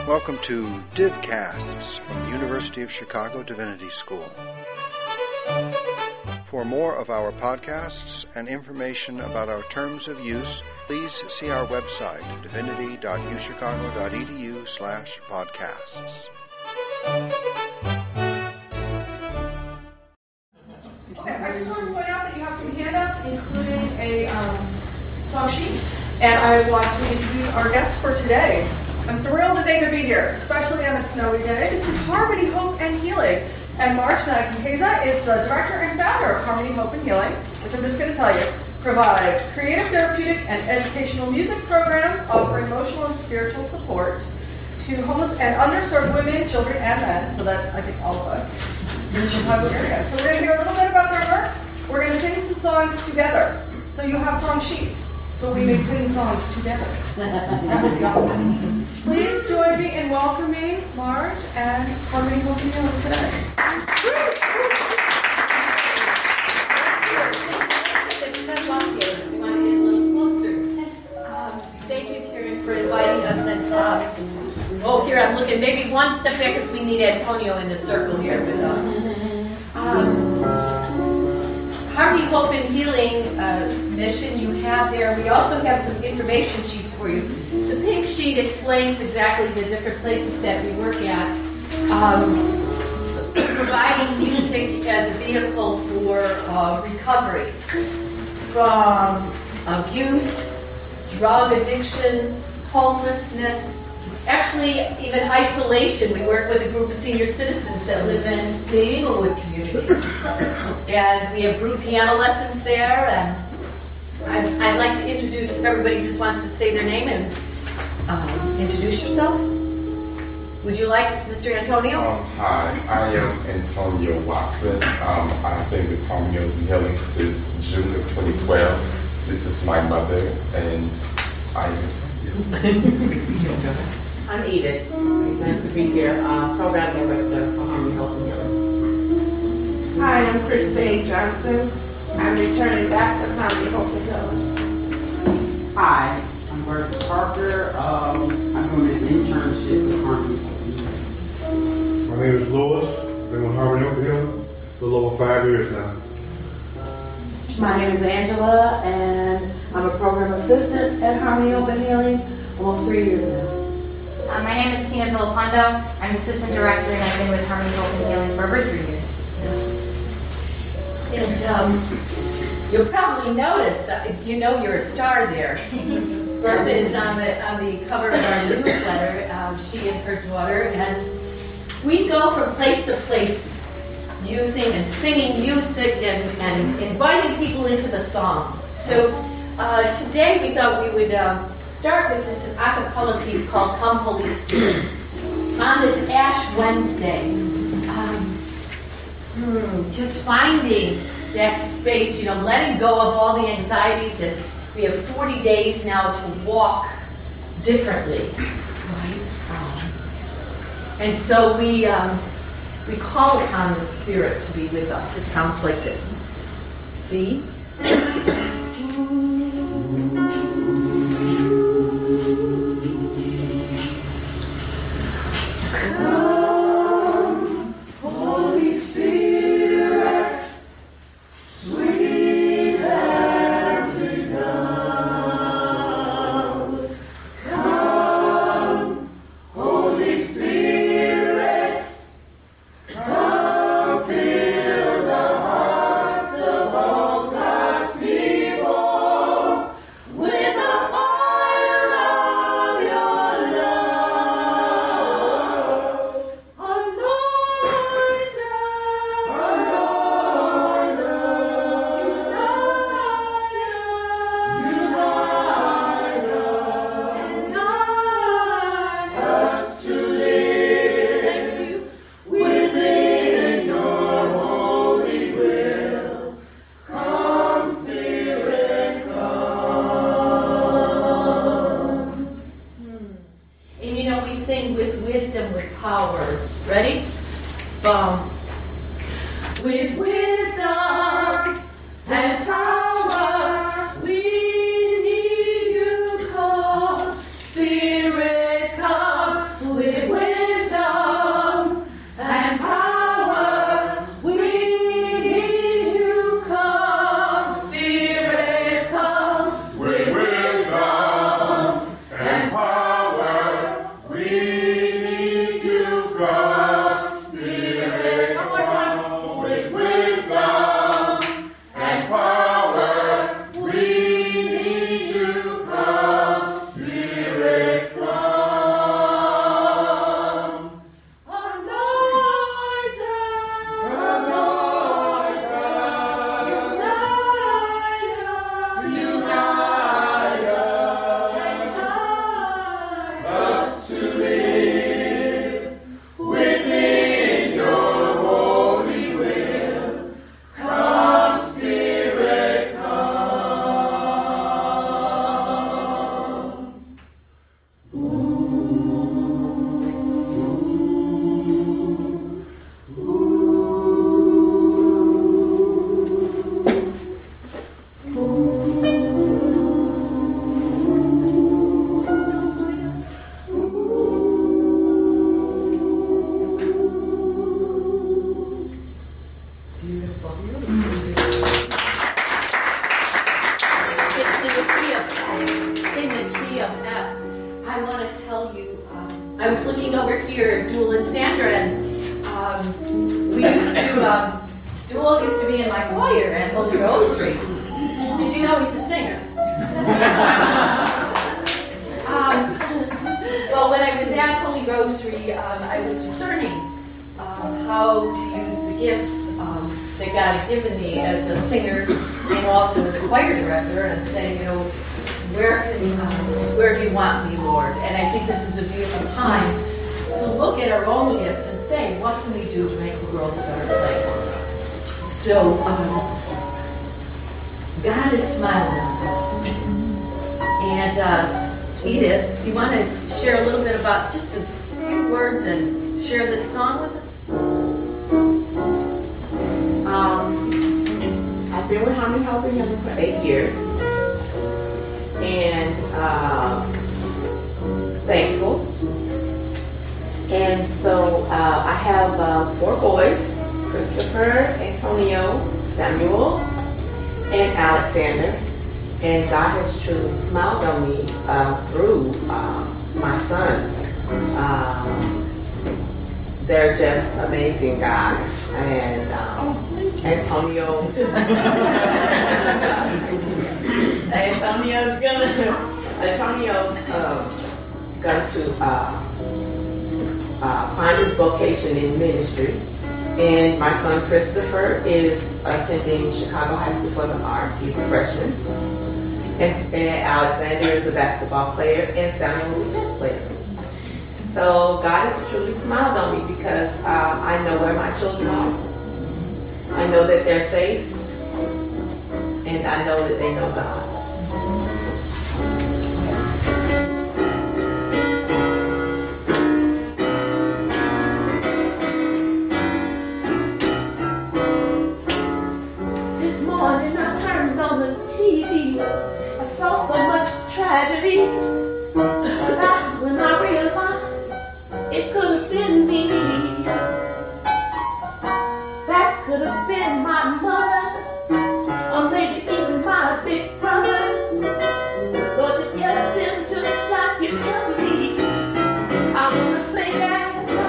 Welcome to DivCasts from University of Chicago Divinity School. For more of our podcasts and information about our terms of use, please see our website, divinity.uchicago.edu/podcasts. Okay, I just want to point out that you have some handouts, including a song sheet, and I want to introduce our guests for today. I'm thrilled that they could be here, especially on a snowy day. This is Harmony, Hope, and Healing. And March Nankeza is the director and founder of Harmony, Hope, and Healing, which I'm just going to tell you, provides creative, therapeutic, and educational music programs offering emotional and spiritual support to homeless and underserved women, children, and men. So that's, I think, all of us in the Chicago area. So we're going to hear a little bit about their work. We're going to sing some songs together. So you have song sheets. So we may sing songs together. Please join me in welcoming Marge and Harmony, Hope, and Healing today. We want to get a little closer. Thank you, Terry, for inviting us. And here I'm looking. Maybe one step back because we need Antonio in the circle here with us. Harmony, Hope, and Healing mission you have there. We also have some information sheets for you. The pink sheet explains exactly the different places that we work at. Providing music as a vehicle for recovery from abuse, drug addictions, homelessness, actually even isolation. We work with a group of senior citizens that live in the Inglewood community. And we have group piano lessons there. And I'd like to introduce, if everybody just wants to say their name and introduce yourself. Would you like Mr. Antonio? Hi, I am Antonio Watson. I've been with Harmony Hope and Healing since June of 2012. This is my mother, and I'm Edith. Nice to be here. Program Director for Harmony Hope and Healing. Hi, I'm Christine Johnson. I'm returning back to Harmony Hope and Healing. Hi, I'm Bertha Parker. I'm doing an internship with Harmony Hope and Healing. My name is Louis. I've been with Harmony Hope and Healing for a little over 5 years now. My name is Angela, and I'm a program assistant at Harmony Hope and Healing almost 3 years now. My name is Tina Villapando. I'm assistant director, and I've been with Harmony Hope and Healing for over 3 years. And you'll probably notice, you know you're a star there. Bertha is on the cover of our newsletter, she and her daughter, and we go from place to place using and singing music and inviting people into the song. So today we thought we would start with just an a cappella piece called Come Holy Spirit. On this Ash Wednesday, just finding that space, letting go of all the anxieties, and we have 40 days now to walk differently, right? And so we call upon the Spirit to be with us. It sounds like this. See? With wisdom and power, we need you, come, Spirit, come with you, I was looking over here, Jewel and Sandra, and we used to, Jewel used to be in my choir at Holy Rosary. Did you know he's a singer? Well, when I was at Holy Rosary, I was discerning how to use the gifts that God had given me as a singer and also as a choir director, and saying, you know, where do you want me, Lord? And I think this is a beautiful time to look at our own gifts and say, what can we do to make the world a better place? So, God is smiling on us. And Edith, do you want to share a little bit about just a few words and share this song with us? I've been with Harmony Helping Healing for 8 years. And thankful. And so I have 4 boys, Christopher, Antonio, Samuel, and Alexander. And God has truly smiled on me through my sons. They're just amazing guys. And Antonio's going to find his vocation in ministry. And my son Christopher is attending Chicago High School for the Arts. He's a freshman. And Alexander is a basketball player, and Samuel is a chess player. So God has truly smiled on me because I know where my children are. I know that they're safe, and I know that they know God. This morning I turned on the TV. I saw so much tragedy. That's when I realized it could have been me. That could have been my mother, or maybe even my big brother. Lord, you kept them just like you kept me. I want to say that.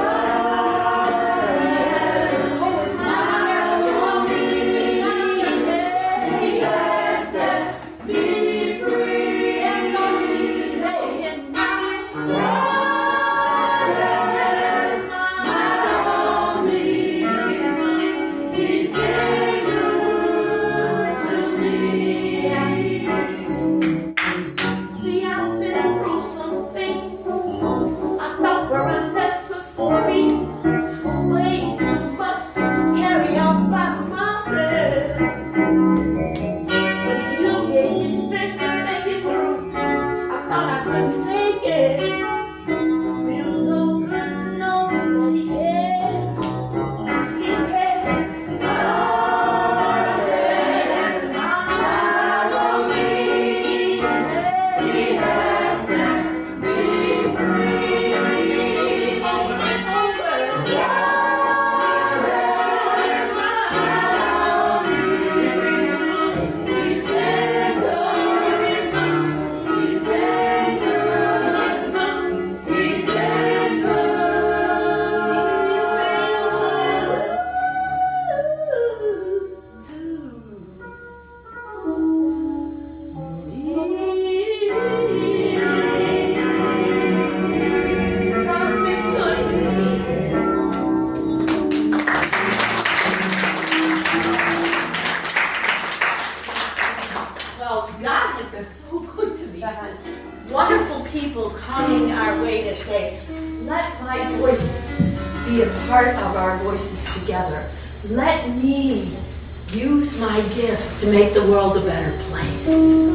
Wonderful people coming our way to say, let my voice be a part of our voices together. Let me use my gifts to make the world a better place.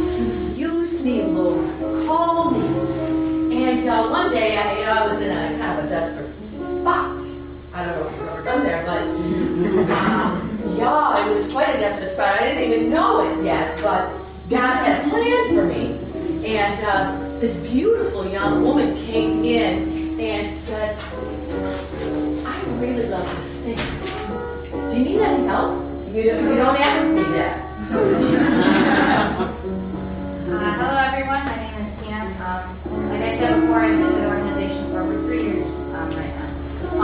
Use me, Lord. Call me. And one day, I was in a kind of a desperate spot. I don't know if you've ever been there, but yeah, it was quite a desperate spot. I didn't even know it yet, but God had a plan for me. And this beautiful young woman came in and said, I really love to sing. Do you need any help? You don't ask me that. Hello, everyone. My name is Tina. Like I said before, I've been with the organization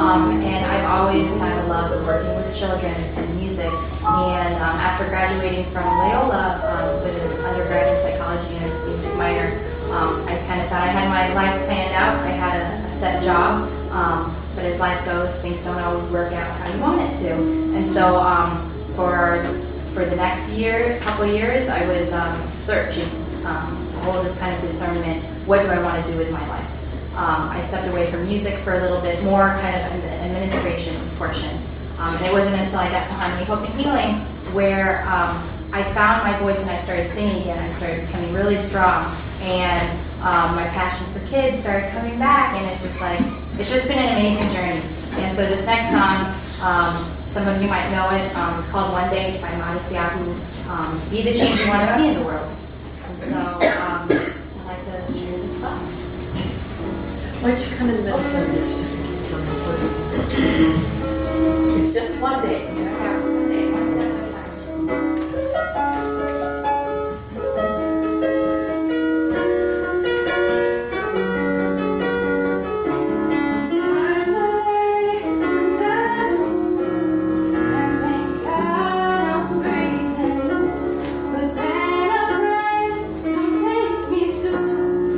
And I've always had a love of working with children and music. And after graduating from Loyola with an undergrad in psychology and a music minor, I kind of thought I had my life planned out. I had a set job, but as life goes, things don't always work out how you want it to. And so for the next couple of years, I was searching, hold this kind of discernment. What do I want to do with my life? I stepped away from music for a little bit, more kind of in the administration portion. And it wasn't until I got to Harmony, Hope, and Healing where I found my voice and I started singing again. I started becoming really strong. And my passion for kids started coming back. And it's just been an amazing journey. And so this next song, some of you might know it. It's called One Day. It's by Modest Yahoo. Be the change you want to see in the world. And so I'd like to share this song. Why don't you come in the middle so that you just get something for you? It's just one day. Yeah, one day, one step at a time.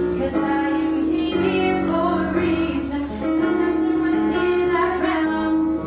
Sometimes in my tears I drown.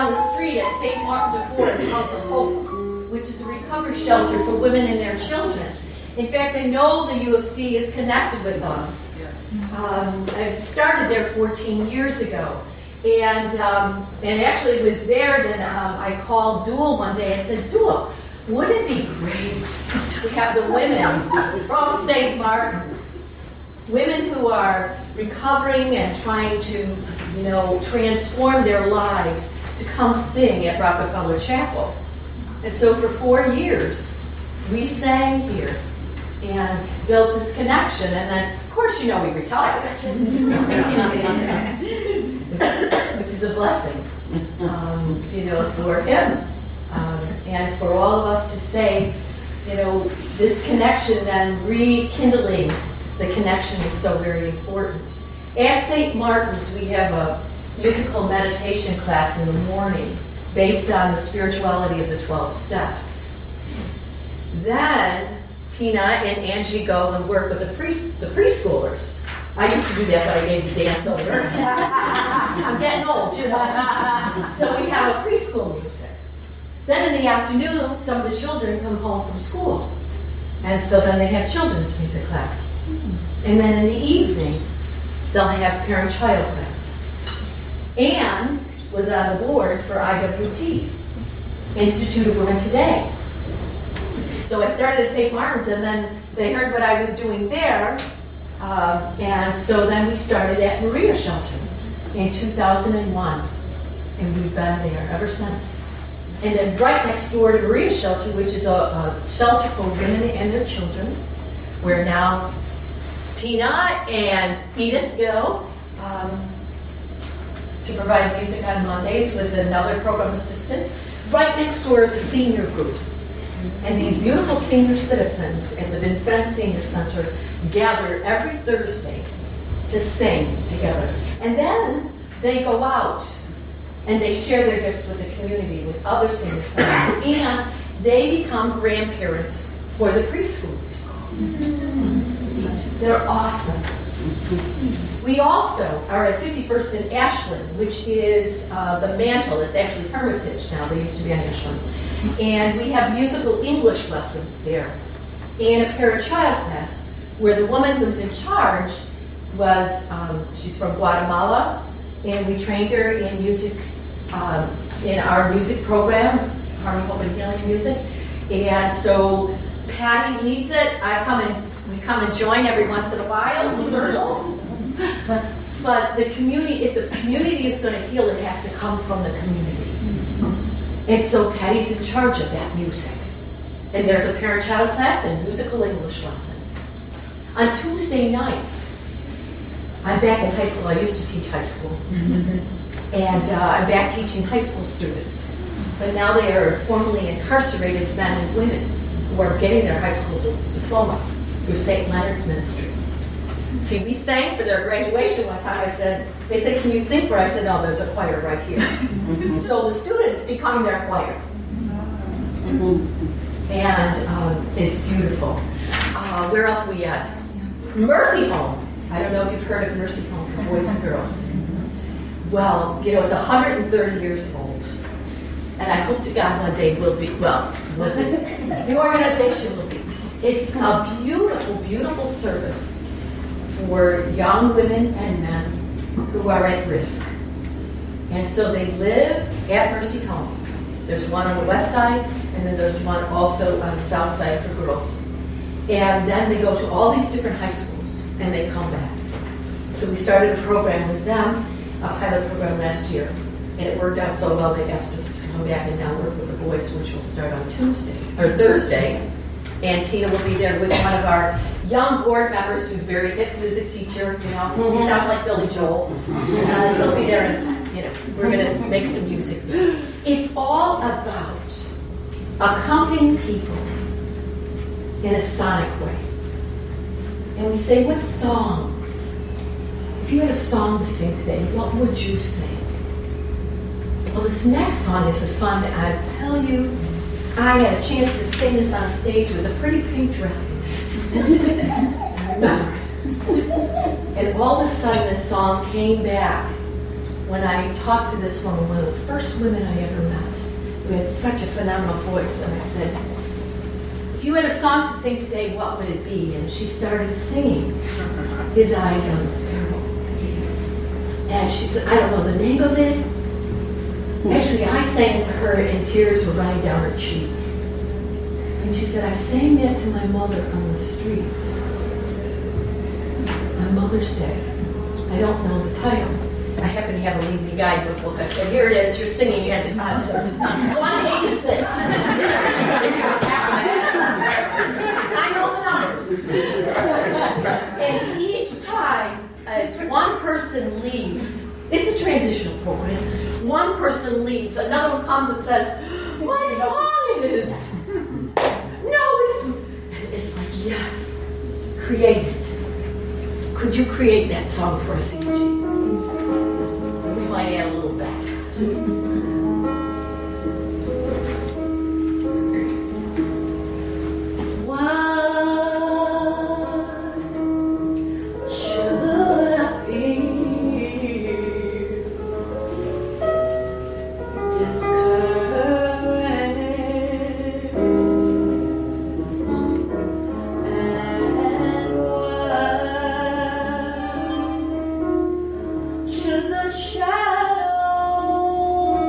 down the street at St. Martin de Porres House of Hope, which is a recovery shelter for women and their children. In fact, I know the U of C is connected with us. I started there 14 years ago. And actually it was there that I called Dual one day and said, Dual, wouldn't it be great to have the women from St. Martin's, women who are recovering and trying to, transform their lives, to come sing at Rockefeller Chapel. And so for 4 years, we sang here and built this connection. And then, of course, we retired, which is a blessing, for him. And for all of us to say, this connection and rekindling the connection is so very important. At St. Martin's, we have a musical meditation class in the morning based on the spirituality of the 12 steps. Then Tina and Angie go and work with the preschoolers. I used to do that, but I gave the dance over. I'm getting old, So we have a preschool music. Then in the afternoon, some of the children come home from school. And so then they have children's music class. And then in the evening, they'll have parent-child class. Anne was on the board for IWT, Institute of Women Today. So I started at St. Martin's, and then they heard what I was doing there, and so then we started at Maria Shelter in 2001, and we've been there ever since. And then right next door to Maria Shelter, which is a shelter for women and their children, where now Tina and Edith go to provide music on Mondays with another program assistant. Right next door is a senior group. And these beautiful senior citizens at the Vincennes Senior Center gather every Thursday to sing together. And then they go out and they share their gifts with the community, with other senior centers. And they become grandparents for the preschoolers. They're awesome. We also are at 51st and Ashland, which is the Mantle. It's actually Hermitage now. They used to be on Ashland. And we have musical English lessons there. And a parent-child class where the woman who's in charge was, she's from Guatemala, and we trained her in music, in our music program, Harmony, Hope, and Healing Music. And so Patty leads it. We come and join every once in a while, the circle. But the community, if the community is going to heal, it has to come from the community. And so Patty's in charge of that music. And there's a parent-child class and musical English lessons. On Tuesday nights, I'm back in high school. I used to teach high school. And I'm back teaching high school students. But now they are formerly incarcerated men and women who are getting their high school diplomas through St. Leonard's Ministry. See, we sang for their graduation one time. They said, can you sing for us? I said, no, there's a choir right here. So the students become their choir. And it's beautiful. Where else are we at? Mercy Home. I don't know if you've heard of Mercy Home for boys and girls. Well, it's 130 years old. And I hope to God one day will be. The organization will be. It's a beautiful, beautiful service for young women and men who are at risk. And so they live at Mercy Home. There's one on the west side, and then there's one also on the south side for girls. And then they go to all these different high schools, and they come back. So we started a program with them, a pilot program last year, and it worked out so well they asked us to come back and now work with the boys, which will start on Thursday. And Tina will be there with one of our young board members who's very hip music teacher, He sounds like Billy Joel. He'll be there and, we're going to make some music. It's all about accompanying people in a sonic way. And we say, what song? If you had a song to sing today, what would you sing? Well, this next song is a song that I tell you, I had a chance to sing this on stage with a pretty pink dress. I remember it. And all of a sudden, this song came back when I talked to this woman, one of the first women I ever met, who had such a phenomenal voice, and I said, if you had a song to sing today, what would it be? And she started singing His Eyes on the Sparrow. And she said, I don't know the name of it. Actually, I sang it to her and tears were running down her cheek. And she said, I sang that to my mother on the streets on Mother's Day. I don't know the title. I happen to have a Lead Me Guidebook book. I said, here it is, you're singing at the concert. 186. I know the numbers. And each time, as one person leaves, it's a transitional program, one person leaves, another one comes and says, my song is. No, it's like, yes, create it. Could you create that song for us, Angie? We might add a little back. Shadow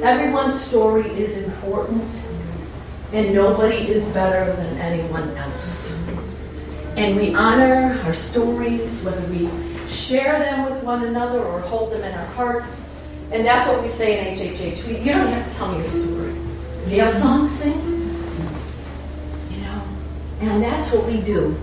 Everyone's story is important, and nobody is better than anyone else. And we honor our stories, whether we share them with one another or hold them in our hearts. And that's what we say in HHH. You don't have to tell me your story. Do you have a song to sing? You know, and that's what we do.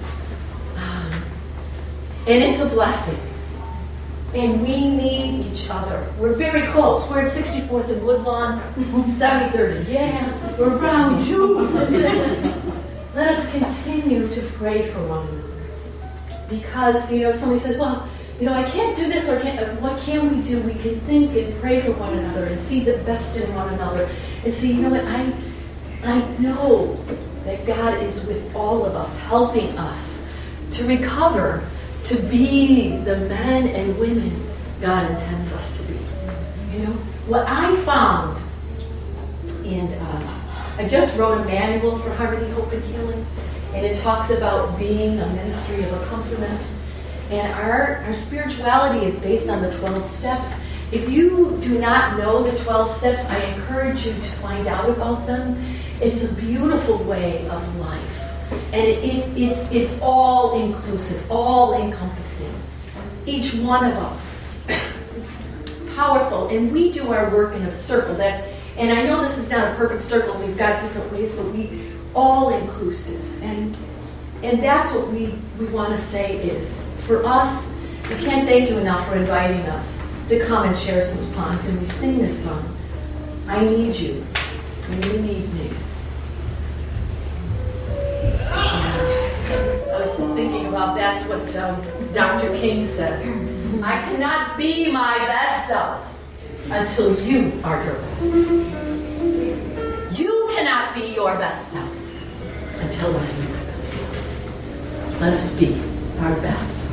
And it's a blessing. And we need each other. We're very close. We're at 64th and Woodlawn, 7030. Yeah, we're around you. Let us continue to pray for one another. Because, somebody says, well, I can't do this or what can we do? We can think and pray for one another and see the best in one another. And see, what? I know that God is with all of us, helping us to recover, to be the men and women God intends us to be. What I found, and I just wrote a manual for Harmony, Hope, and Healing, and it talks about being a ministry of accompaniment. And our spirituality is based on the 12 steps. If you do not know the 12 steps, I encourage you to find out about them. It's a beautiful way of life. And it's all inclusive, all encompassing. Each one of us. It's powerful. And we do our work in a circle. And I know this is not a perfect circle. We've got different ways, but we all inclusive. And that's what we want to say is, for us, we can't thank you enough for inviting us to come and share some songs. And we sing this song, I Need You, and You Need Me. I was just thinking about that's what Dr. King said. I cannot be my best self until you are your best. You cannot be your best self until I am my best self. Let us be our best selves.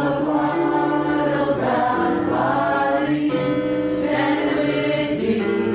Stand with me.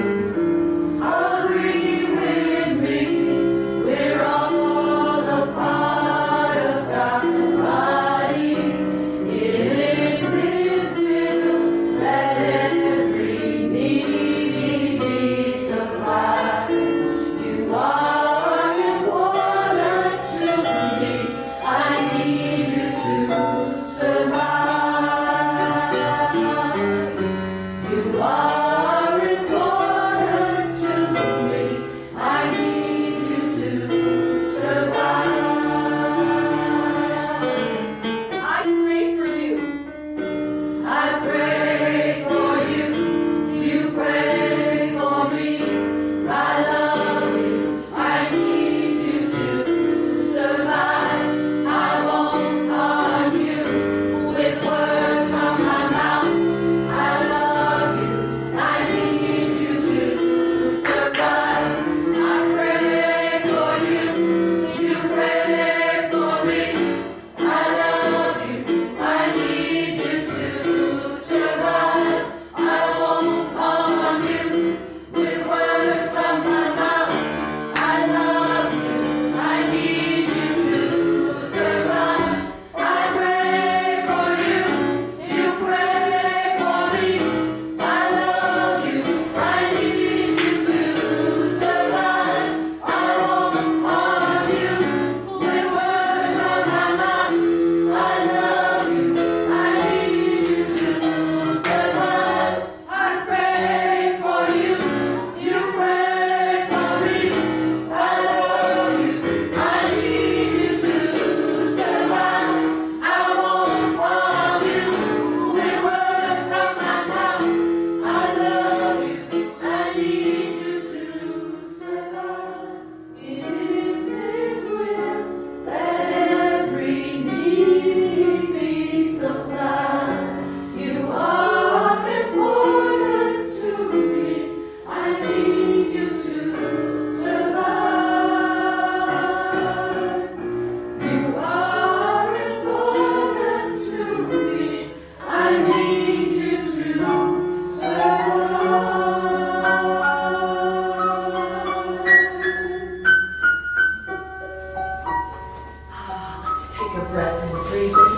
breath and breathing.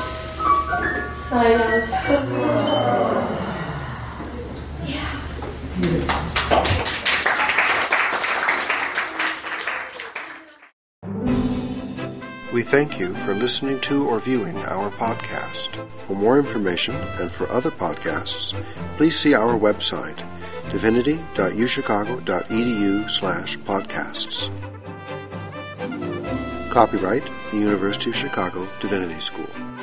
Sigh out. Yeah. We thank you for listening to or viewing our podcast. For more information and for other podcasts, please see our website, divinity.uchicago.edu/podcasts. Copyright, the University of Chicago Divinity School.